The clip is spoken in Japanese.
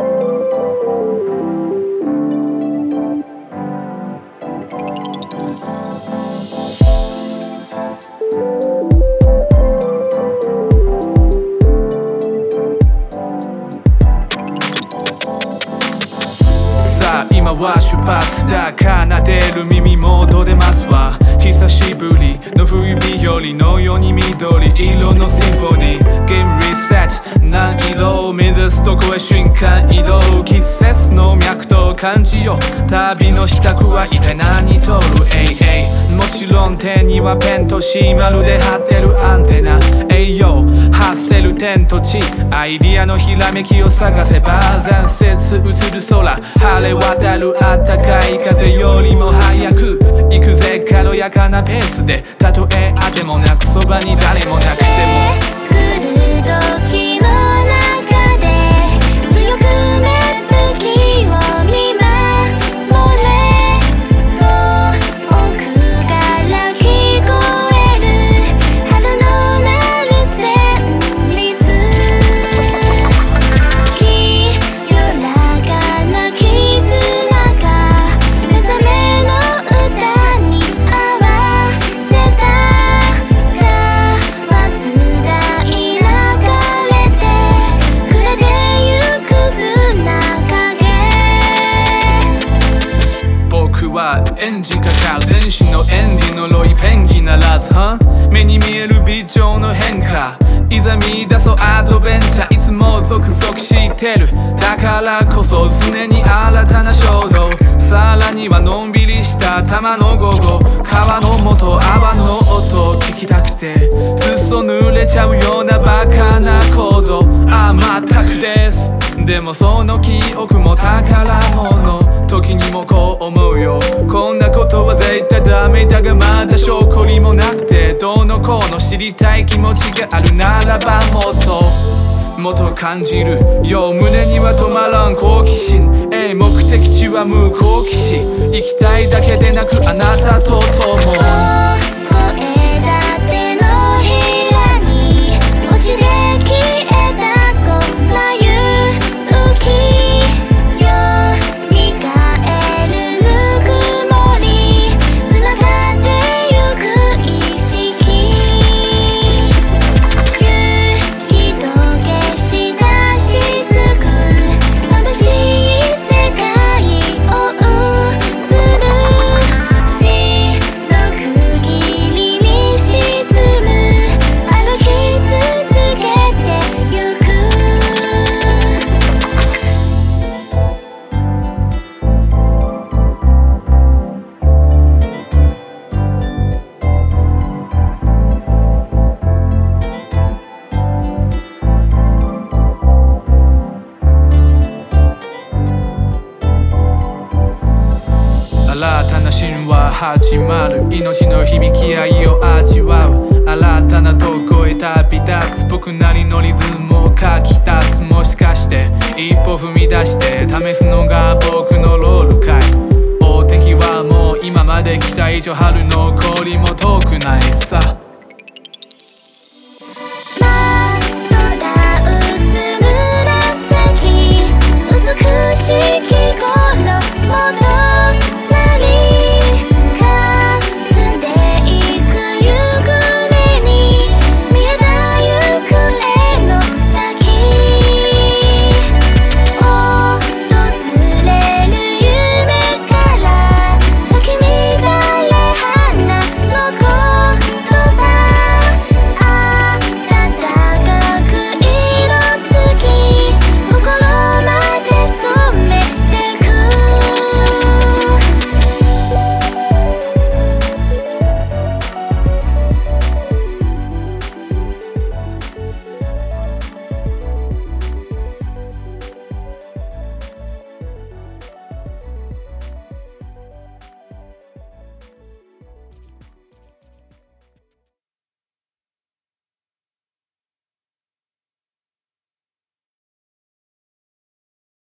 今は出発だ、奏でる耳元出ますわ。久しぶりの冬日和のように緑色のシンフォニー。ゲームリセット難易度を目指すとこへ瞬間移動。季節の脈と感じよ旅の支度は一体何とる。もちろん手にはペンとシマルで張ってるアンテナ。発せる天と地、アイディアのひらめきを探せば残雪映る空、晴れ渡るあったかい風よりも早く行くぜ軽やかなペースで。たとえあてもなくそばに誰もなくてもエンジンかかる全身のエンディのロイペンギならず、目に見える微調の変化、いざ見出そうアドベンチャー。いつもゾクゾクしてるだからこそ常に新たな衝動。さらにはのんびりした玉の午後、川の元泡の音聞きたくて裾濡れちゃうようなバカな行動。全くです。でもその記憶も宝物。時にもこう思うよ、こんなことは絶対ダメだがまだ証拠りもなくて、どうのこうの知りたい気持ちがあるならばもっと感じるよ。胸には止まらん好奇心、目的地は無好奇心。行きたいだけでなくあなたと共新たな神話始まる、命の響き合いを味わう。新たなとこへ旅立つ、僕なりのリズムを書き足す。もしかして一歩踏み出して試すのが僕のロールかい。お天気はもう今まで来た以上春の氷も遠くないさ。